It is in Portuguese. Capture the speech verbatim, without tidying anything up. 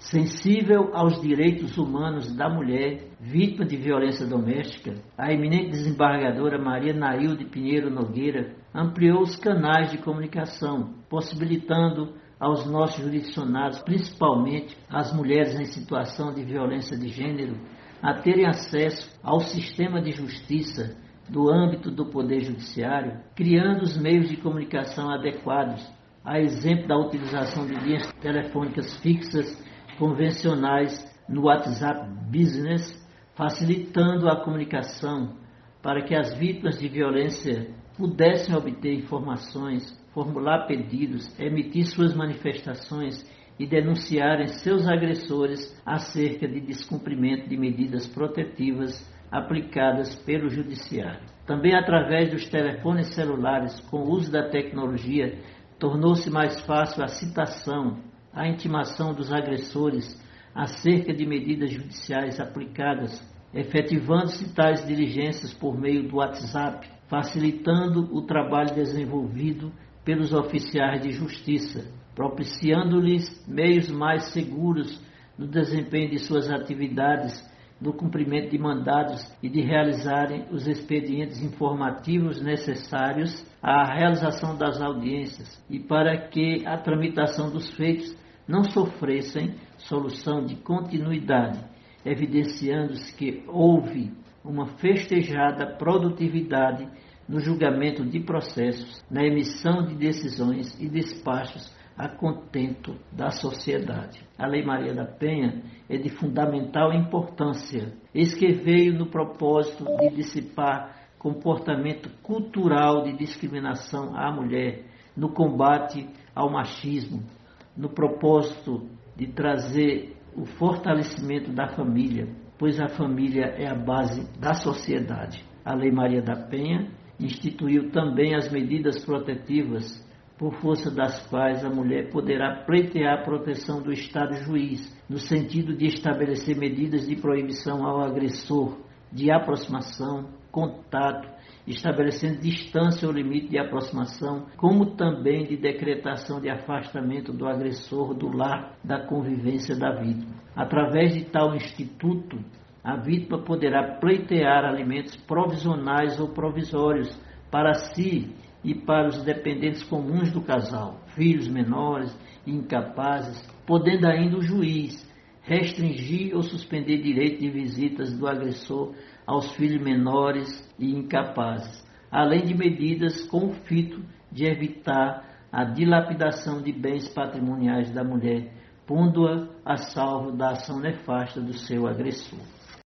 Sensível aos direitos humanos da mulher vítima de violência doméstica, a eminente desembargadora Maria Nailde Pinheiro Nogueira ampliou os canais de comunicação, possibilitando aos nossos jurisdicionados, principalmente às mulheres em situação de violência de gênero, a terem acesso ao sistema de justiça do âmbito do Poder Judiciário, criando os meios de comunicação adequados, a exemplo da utilização de linhas telefônicas fixas convencionais no WhatsApp Business, facilitando a comunicação para que as vítimas de violência pudessem obter informações, formular pedidos, emitir suas manifestações e denunciarem seus agressores acerca de descumprimento de medidas protetivas aplicadas pelo Judiciário. Também através dos telefones celulares, com o uso da tecnologia, tornou-se mais fácil a citação, a intimação dos agressores acerca de medidas judiciais aplicadas, efetivando-se tais diligências por meio do WhatsApp, facilitando o trabalho desenvolvido pelos oficiais de justiça, propiciando-lhes meios mais seguros no desempenho de suas atividades, no cumprimento de mandados e de realizarem os expedientes informativos necessários à realização das audiências e para que a tramitação dos feitos não sofressem solução de continuidade, evidenciando-se que houve uma festejada produtividade no julgamento de processos, na emissão de decisões e despachos a contento da sociedade. A Lei Maria da Penha é de fundamental importância, eis que veio no propósito de dissipar comportamento cultural de discriminação à mulher, no combate ao machismo, no propósito de trazer o fortalecimento da família, pois a família é a base da sociedade. A Lei Maria da Penha instituiu também as medidas protetivas, por força das quais a mulher poderá pleitear a proteção do Estado juiz, no sentido de estabelecer medidas de proibição ao agressor, de aproximação, contato, estabelecendo distância ou limite de aproximação, como também de decretação de afastamento do agressor do lar da convivência da vítima. Através de tal instituto, a vítima poderá pleitear alimentos provisionais ou provisórios para si e para os dependentes comuns do casal, filhos menores e incapazes, podendo ainda o juiz restringir ou suspender direito de visitas do agressor aos filhos menores e incapazes, além de medidas com o fito de evitar a dilapidação de bens patrimoniais da mulher, pondo-a a salvo da ação nefasta do seu agressor.